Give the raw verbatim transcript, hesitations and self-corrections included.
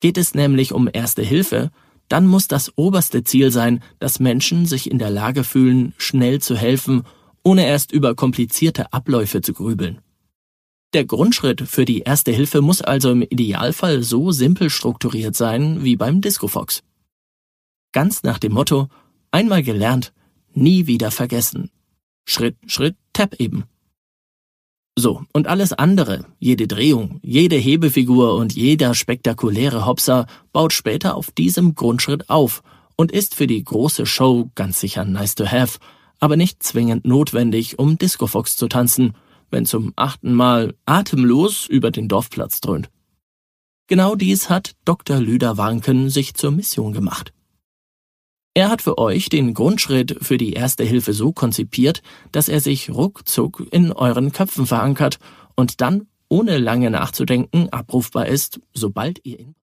Geht es nämlich um Erste Hilfe, dann muss das oberste Ziel sein, dass Menschen sich in der Lage fühlen, schnell zu helfen, ohne erst über komplizierte Abläufe zu grübeln. Der Grundschritt für die Erste Hilfe muss also im Idealfall so simpel strukturiert sein wie beim DiscoFox. Ganz nach dem Motto: einmal gelernt, nie wieder vergessen. Schritt, Schritt, Tap eben. So, und alles andere, jede Drehung, jede Hebefigur und jeder spektakuläre Hopser baut später auf diesem Grundschritt auf und ist für die große Show ganz sicher nice to have, aber nicht zwingend notwendig, um DiscoFox zu tanzen, wenn zum achten Mal atemlos über den Dorfplatz dröhnt. Genau dies hat Doktor Lüder Warnken sich zur Mission gemacht. Er hat für euch den Grundschritt für die Erste Hilfe so konzipiert, dass er sich ruckzuck in euren Köpfen verankert und dann, ohne lange nachzudenken, abrufbar ist, sobald ihr ihn